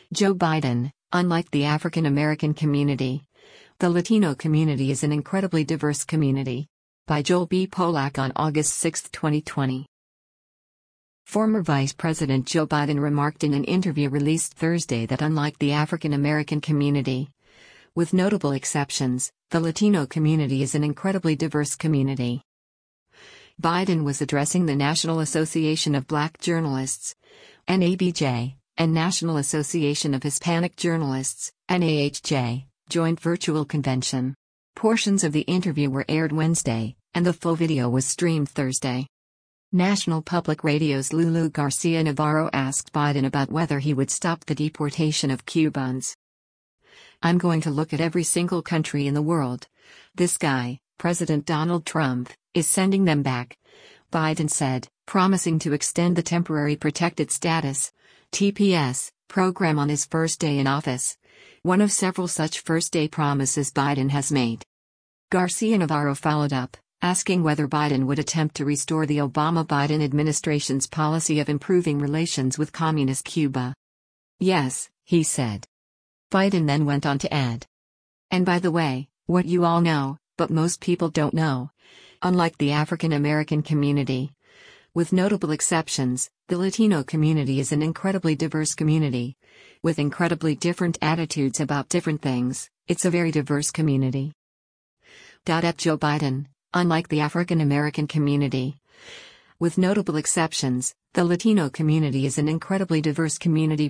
Joe Biden, unlike the African American community, the Latino community is an incredibly diverse community. By Joel B. Polak on August 6, 2020. Former Vice President Joe Biden remarked in an interview released Thursday that unlike the African American community, with notable exceptions, the Latino community is an incredibly diverse community. Biden was addressing the National Association of Black Journalists, NABJ, and National Association of Hispanic Journalists, NAHJ, joint virtual convention. Portions of the interview were aired Wednesday, and the full video was streamed Thursday. National Public Radio's Lulu Garcia-Navarro asked Biden about whether he would stop the deportation of Cubans. "I'm going to look at every single country in the world. This guy, President Donald Trump, is sending them back," Biden said, promising to extend the Temporary Protected Status (TPS) program on his first day in office, one of several such first-day promises Biden has made. Garcia-Navarro followed up, asking whether Biden would attempt to restore the Obama-Biden administration's policy of improving relations with communist Cuba. "Yes," he said. Biden then went on to add, "And by the way, what you all know, but most people don't know, unlike the African American community, with notable exceptions, the Latino community is an incredibly diverse community. With incredibly different attitudes about different things, it's a very diverse community." At Joe Biden, unlike the African American community, with notable exceptions, the Latino community is an incredibly diverse community.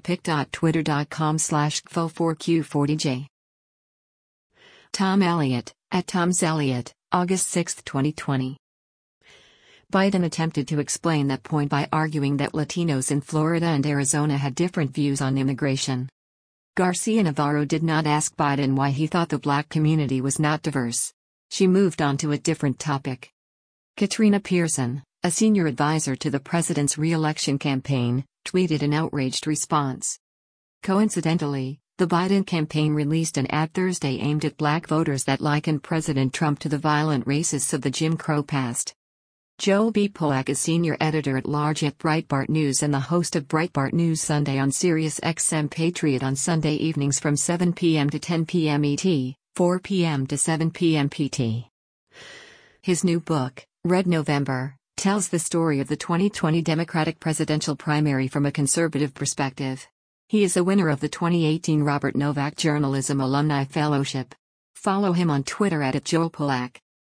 pic.twitter.com/gfo4q40j. Tom Elliott, @TomsElliott, August 6, 2020. Biden attempted to explain that point by arguing that Latinos in Florida and Arizona had different views on immigration. Garcia-Navarro did not ask Biden why he thought the black community was not diverse. She moved on to a different topic. Katrina Pearson, a senior advisor to the president's re-election campaign, tweeted an outraged response. Coincidentally, the Biden campaign released an ad Thursday aimed at black voters that likened President Trump to the violent racists of the Jim Crow past. Joel B. Polak is senior editor-at-large at Breitbart News and the host of Breitbart News Sunday on Sirius XM Patriot on Sunday evenings from 7 p.m. to 10 p.m. ET, 4 p.m. to 7 p.m. PT. His new book, Red November, tells the story of the 2020 Democratic presidential primary from a conservative perspective. He is a winner of the 2018 Robert Novak Journalism Alumni Fellowship. Follow him on Twitter @JoelPolak.